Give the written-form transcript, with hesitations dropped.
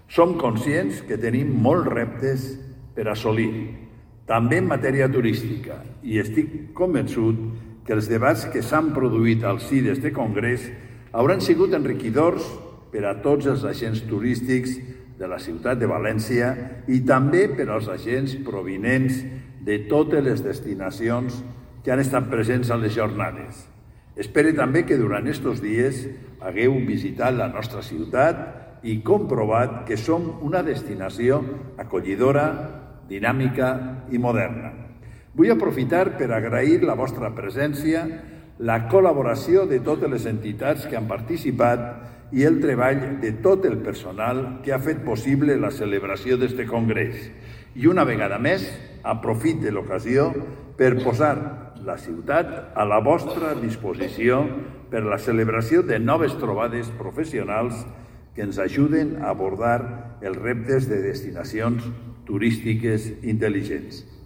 Som conscients que tenim molts reptes per assolir, també en matèria turística, i estic convençut que els debats que s'han produït al si d'este congrés hauran sigut enriquidors per a tots els agents turístics de la ciutat de València i també per als agents provinents de totes les destinacions que han estat presents a les jornades. Espero també que durant aquests dies hagueu visitat la nostra ciutat i comprovat que som una destinació acollidora, dinàmica i moderna. Vull aprofitar per agrair la vostra presència, la col·laboració de totes les entitats que han participat i el treball de tot el personal que ha fet possible la celebració d'este congrés. I una vegada més, aprofite l'ocasió per posar la ciutat a la vostra disposició per la celebració de noves trobades professionals que ens ajuden a abordar els reptes de destinacions turístiques intel·ligents.